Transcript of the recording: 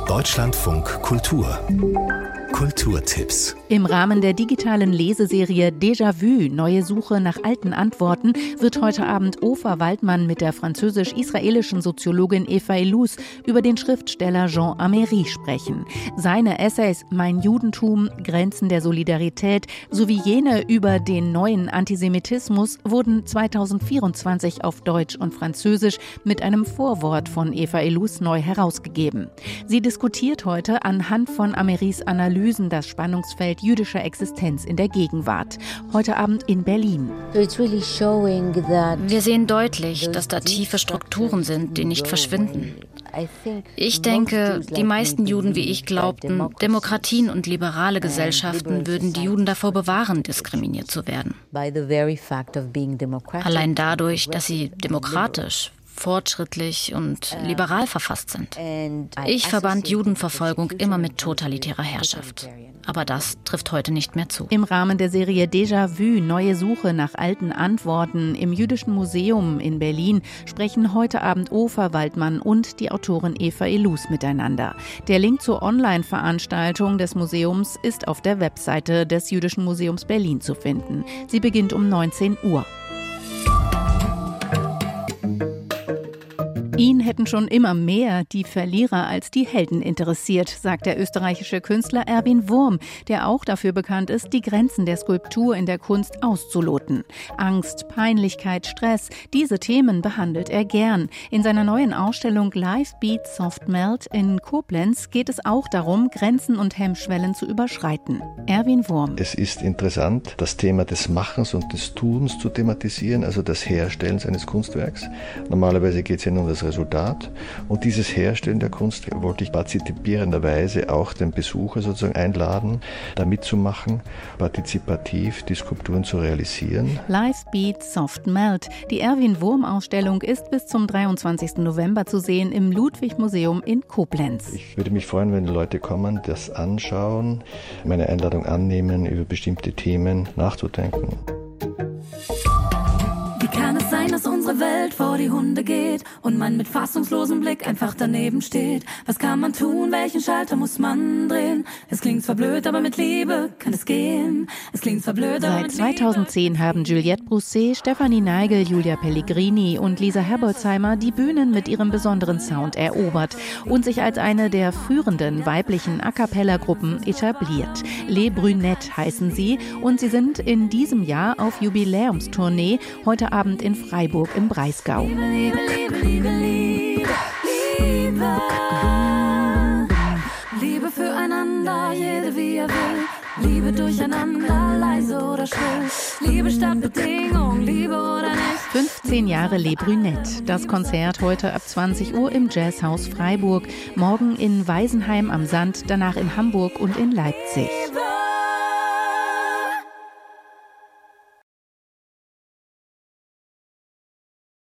Deutschlandfunk Kultur. Kulturtipps. Im Rahmen der digitalen Leseserie Déjà-vu – Neue Suche nach alten Antworten wird heute Abend Ofer Waldmann mit der französisch-israelischen Soziologin Eva Illouz über den Schriftsteller Jean Améry sprechen. Seine Essays Mein Judentum, Grenzen der Solidarität sowie jene über den neuen Antisemitismus wurden 2024 auf Deutsch und Französisch mit einem Vorwort von Eva Illouz neu herausgegeben. Sie diskutiert heute anhand von Amerys Analysen das Spannungsfeld jüdischer Existenz in der Gegenwart. Heute Abend in Berlin. Wir sehen deutlich, dass da tiefe Strukturen sind, die nicht verschwinden. Ich denke, die meisten Juden wie ich glaubten, Demokratien und liberale Gesellschaften würden die Juden davor bewahren, diskriminiert zu werden. Allein dadurch, dass sie demokratisch, fortschrittlich und liberal verfasst sind. Ich verband Judenverfolgung immer mit totalitärer Herrschaft. Aber das trifft heute nicht mehr zu. Im Rahmen der Serie Déjà-vu – Neue Suche nach alten Antworten im Jüdischen Museum in Berlin sprechen heute Abend Ofer Waldmann und die Autorin Eva Illouz miteinander. Der Link zur Online-Veranstaltung des Museums ist auf der Webseite des Jüdischen Museums Berlin zu finden. Sie beginnt um 19 Uhr. Ihn hätten schon immer mehr die Verlierer als die Helden interessiert, sagt der österreichische Künstler Erwin Wurm, der auch dafür bekannt ist, die Grenzen der Skulptur in der Kunst auszuloten. Angst, Peinlichkeit, Stress, diese Themen behandelt er gern. In seiner neuen Ausstellung Live Beat Soft Melt in Koblenz geht es auch darum, Grenzen und Hemmschwellen zu überschreiten. Erwin Wurm. Es ist interessant, das Thema des Machens und des Tuns zu thematisieren, also das Herstellen eines Kunstwerks. Normalerweise geht es ja nur um das Resultat. Und dieses Herstellen der Kunst wollte ich partizipierenderweise auch den Besucher sozusagen einladen, da mitzumachen, partizipativ die Skulpturen zu realisieren. Live Beat Soft Melt. Die Erwin Wurm-Ausstellung ist bis zum 23. November zu sehen im Ludwig-Museum in Koblenz. Ich würde mich freuen, wenn Leute kommen, das anschauen, meine Einladung annehmen, über bestimmte Themen nachzudenken. Wie kann es sein, dass unsere Welt vor die Hunde geht und man mit fassungslosem Blick einfach daneben steht? Was kann man tun? Welchen Schalter muss man drehen? Es klingt zwar blöd, aber mit Liebe kann es gehen. Es klingt zwar blöd, aber mit Seit 2010 haben Juliette Brousset, Stefanie Neigel, Julia Pellegrini und Lisa Herbolzheimer die Bühnen mit ihrem besonderen Sound erobert und sich als eine der führenden weiblichen A-cappella-Gruppen etabliert. Les Brunettes heißen sie und sie sind in diesem Jahr auf Jubiläumstournee, heute Abend in Freiburg im Breisgau. Liebe, Liebe, Liebe, Liebe, Liebe, Liebe füreinander, jede wie er will. Liebe durcheinander, leise oder schrill. Liebe statt Bedingung, Liebe oder nicht. 15 Jahre Les Brunettes. Das Konzert heute ab 20 Uhr im Jazzhaus Freiburg. Morgen in Weisenheim am Sand, danach in Hamburg und in Leipzig.